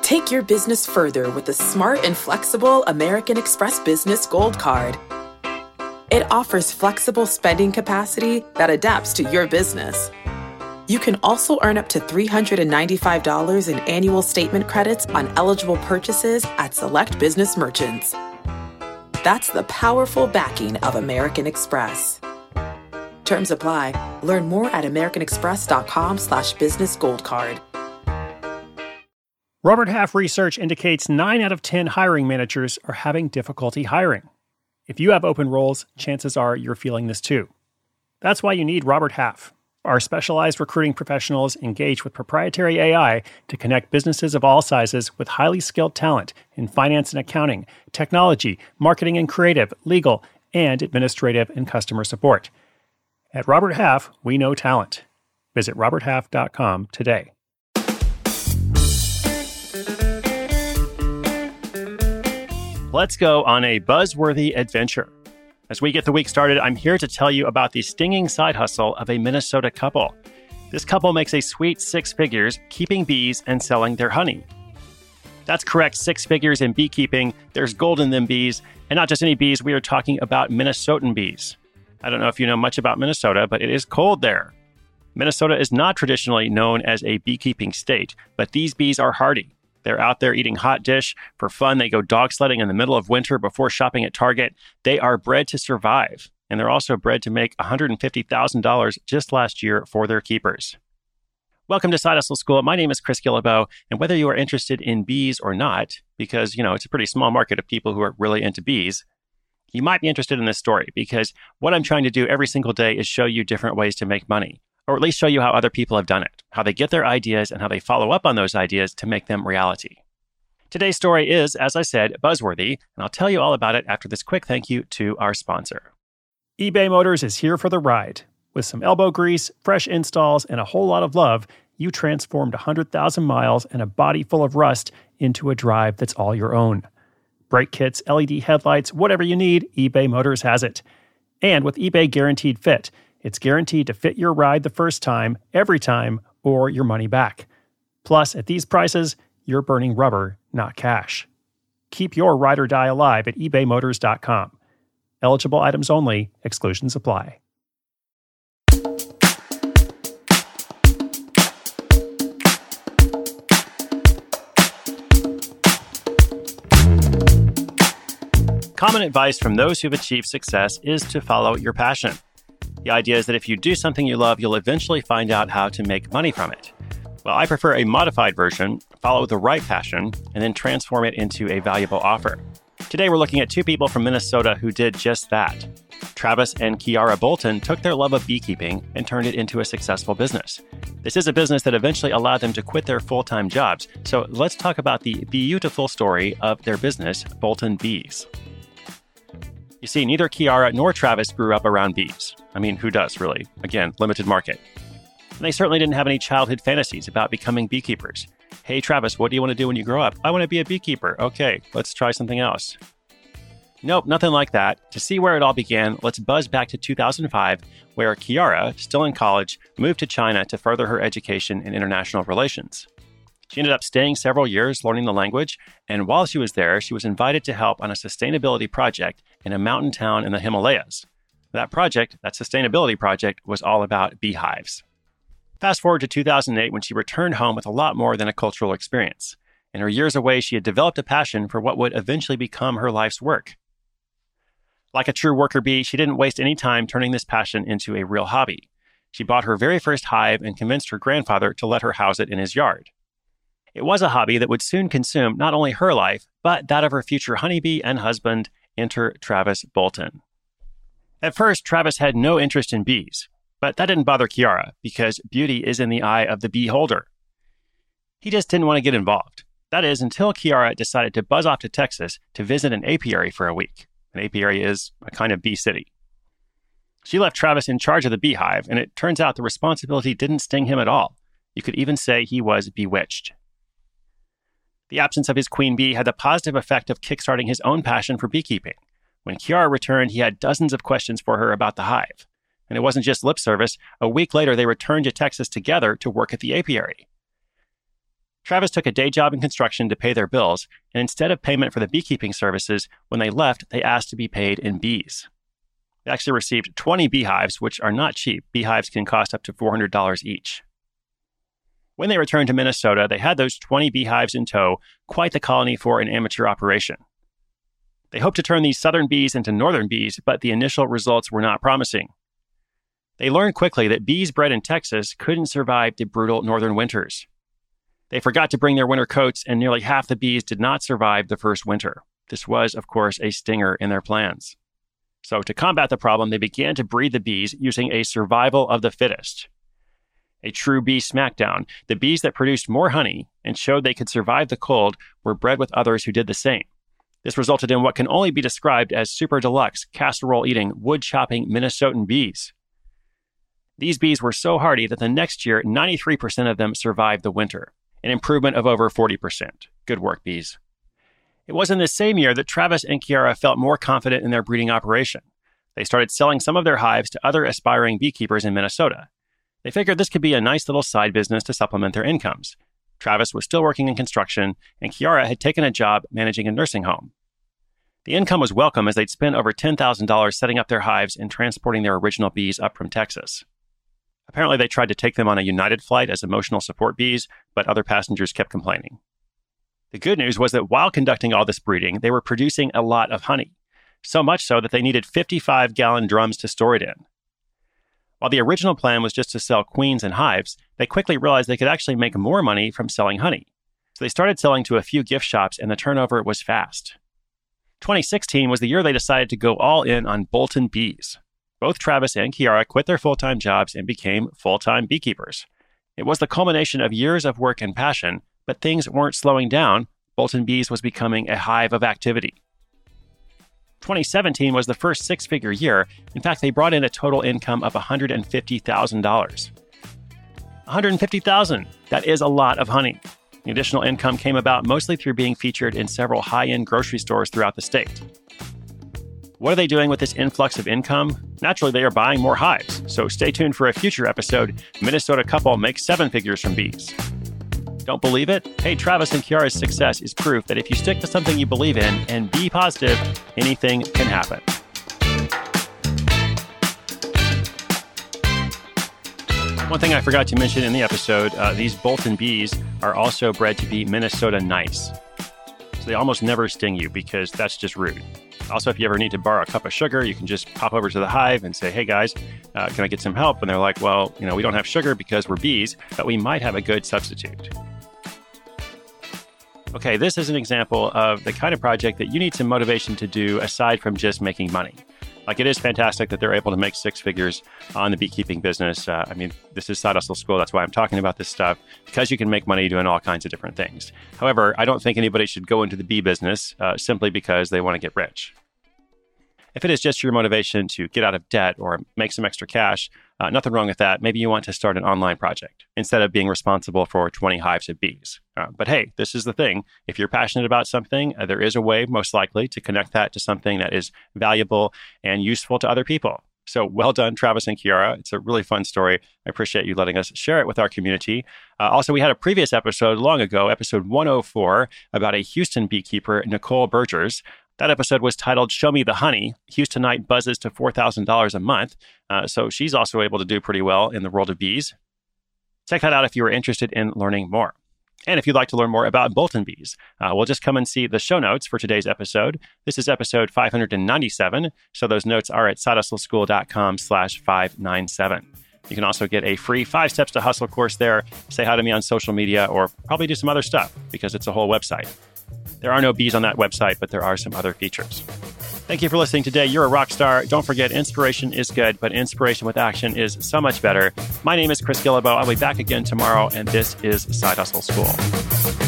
Take your business further with the smart and flexible American Express Business Gold Card. It offers flexible spending capacity that adapts to your business. You can also earn up to $395 in annual statement credits on eligible purchases at select business merchants. That's the powerful backing of American Express. Terms apply. Learn more at americanexpress.com/businessgoldcard. Robert Half research indicates 9 out of 10 hiring managers are having difficulty hiring. If you have open roles, chances are you're feeling this too. That's why you need Robert Half. Our specialized recruiting professionals engage with proprietary AI to connect businesses of all sizes with highly skilled talent in finance and accounting, technology, marketing and creative, legal, and administrative and customer support. At Robert Half, we know talent. Visit roberthalf.com today. Let's go on a buzzworthy adventure. As we get the week started, I'm here to tell you about the stinging side hustle of a Minnesota couple. This couple makes a sweet 6 figures keeping bees and selling their honey. That's correct, 6 figures in beekeeping. There's gold in them bees, and not just any bees, we are talking about Minnesotan bees. I don't know if you know much about Minnesota, but it is cold there. Minnesota is not traditionally known as a beekeeping state, but these bees are hardy. They're out there eating hot dish. For fun, they go dog sledding in the middle of winter before shopping at Target. They are bred to survive, and they're also bred to make $150,000 just last year for their keepers. Welcome to Side Hustle School. My name is Chris Guillebeau, and whether you are interested in bees or not, because, it's a pretty small market of people who are really into bees, you might be interested in this story, because what I'm trying to do every single day is show you different ways to make money. Or at least show you how other people have done it, how they get their ideas and how they follow up on those ideas to make them reality. Today's story is, as I said, buzzworthy, and I'll tell you all about it after this quick thank you to our sponsor. eBay Motors is here for the ride. With some elbow grease, fresh installs, and a whole lot of love, you transformed 100,000 miles and a body full of rust into a drive that's all your own. Brake kits, LED headlights, whatever you need, eBay Motors has it. And with eBay Guaranteed Fit, it's guaranteed to fit your ride the first time, every time, or your money back. Plus, at these prices, you're burning rubber, not cash. Keep your ride or die alive at ebaymotors.com. Eligible items only. Exclusions apply. Common advice from those who've achieved success is to follow your passion. The idea is that if you do something you love, you'll eventually find out how to make money from it. Well, I prefer a modified version, follow the right passion, and then transform it into a valuable offer. Today, we're looking at 2 people from Minnesota who did just that. Travis and Kiara Bolton took their love of beekeeping and turned it into a successful business. This is a business that eventually allowed them to quit their full-time jobs. So let's talk about the beautiful story of their business, Bolton Bees. You see, neither Kiara nor Travis grew up around bees. I mean, who does, really? Again, limited market. And they certainly didn't have any childhood fantasies about becoming beekeepers. Hey, Travis, what do you want to do when you grow up? I want to be a beekeeper. Okay, let's try something else. Nope, nothing like that. To see where it all began, let's buzz back to 2005, where Kiara, still in college, moved to China to further her education in international relations. She ended up staying several years learning the language, and while she was there, she was invited to help on a sustainability project in a mountain town in the Himalayas. That sustainability project, was all about beehives. Fast forward to 2008 when she returned home with a lot more than a cultural experience. In her years away, she had developed a passion for what would eventually become her life's work. Like a true worker bee, she didn't waste any time turning this passion into a real hobby. She bought her very first hive and convinced her grandfather to let her house it in his yard. It was a hobby that would soon consume not only her life, but that of her future honeybee and husband, enter Travis Bolton. At first, Travis had no interest in bees, but that didn't bother Kiara because beauty is in the eye of the beholder. He just didn't want to get involved. That is, until Kiara decided to buzz off to Texas to visit an apiary for a week. An apiary is a kind of bee city. She left Travis in charge of the beehive, and it turns out the responsibility didn't sting him at all. You could even say he was bewitched. The absence of his queen bee had the positive effect of kickstarting his own passion for beekeeping. When Kiara returned, he had dozens of questions for her about the hive. And it wasn't just lip service. A week later, they returned to Texas together to work at the apiary. Travis took a day job in construction to pay their bills, and instead of payment for the beekeeping services, when they left, they asked to be paid in bees. They actually received 20 beehives, which are not cheap. Beehives can cost up to $400 each. When they returned to Minnesota, they had those 20 beehives in tow, quite the colony for an amateur operation. They hoped to turn these southern bees into northern bees, but the initial results were not promising. They learned quickly that bees bred in Texas couldn't survive the brutal northern winters. They forgot to bring their winter coats, and nearly half the bees did not survive the first winter. This was, of course, a stinger in their plans. So to combat the problem, they began to breed the bees using a survival of the fittest. A true bee smackdown. The bees that produced more honey and showed they could survive the cold were bred with others who did the same. This resulted in what can only be described as super deluxe, casserole-eating, wood-chopping Minnesotan bees. These bees were so hardy that the next year, 93% of them survived the winter, an improvement of over 40%. Good work, bees. It was in this same year that Travis and Kiara felt more confident in their breeding operation. They started selling some of their hives to other aspiring beekeepers in Minnesota. They figured this could be a nice little side business to supplement their incomes. Travis was still working in construction, and Kiara had taken a job managing a nursing home. The income was welcome as they'd spent over $10,000 setting up their hives and transporting their original bees up from Texas. Apparently, they tried to take them on a United flight as emotional support bees, but other passengers kept complaining. The good news was that while conducting all this breeding, they were producing a lot of honey, so much so that they needed 55-gallon drums to store it in. While the original plan was just to sell queens and hives, they quickly realized they could actually make more money from selling honey. So they started selling to a few gift shops, and the turnover was fast. 2016 was the year they decided to go all in on Bolton bees. Both Travis and Kiara quit their full-time jobs and became full-time beekeepers. It was the culmination of years of work and passion, but things weren't slowing down. Bolton Bees was becoming a hive of activity. 2017 was the first six-figure year. In fact, they brought in a total income of $150,000. $150,000. That is a lot of honey. The additional income came about mostly through being featured in several high-end grocery stores throughout the state. What are they doing with this influx of income? Naturally, they are buying more hives. So stay tuned for a future episode. Minnesota couple makes 7 figures from bees. Don't believe it? Hey, Travis and Kiara's success is proof that if you stick to something you believe in and be positive, anything can happen. One thing I forgot to mention in the episode, these Bolton bees are also bred to be Minnesota nice. So they almost never sting you because that's just rude. Also, if you ever need to borrow a cup of sugar, you can just pop over to the hive and say, hey guys, can I get some help? And they're like, well, we don't have sugar because we're bees, but we might have a good substitute. Okay, this is an example of the kind of project that you need some motivation to do aside from just making money. Like, it is fantastic that they're able to make 6 figures on the beekeeping business. This is Side Hustle School. That's why I'm talking about this stuff, because you can make money doing all kinds of different things. However, I don't think anybody should go into the bee business simply because they want to get rich. If it is just your motivation to get out of debt or make some extra cash, nothing wrong with that. Maybe you want to start an online project instead of being responsible for 20 hives of bees. But hey, this is the thing. If you're passionate about something, there is a way, most likely, to connect that to something that is valuable and useful to other people. So well done, Travis and Kiara. It's a really fun story. I appreciate you letting us share it with our community. Also, we had a previous episode long ago, episode 104, about a Houston beekeeper, Nicole Bergers. That episode was titled Show Me the Honey. Houstonite buzzes to $4,000 a month. So she's also able to do pretty well in the world of bees. Check that out if you are interested in learning more. And if you'd like to learn more about Bolton bees, we'll just come and see the show notes for today's episode. This is episode 597. So those notes are at sidehustleschool.com/597. You can also get a free 5 Steps to Hustle course there. Say hi to me on social media or probably do some other stuff because it's a whole website. There are no bees on that website, but there are some other features. Thank you for listening today. You're a rock star. Don't forget, inspiration is good, but inspiration with action is so much better. My name is Chris Guillebeau. I'll be back again tomorrow, and this is Side Hustle School.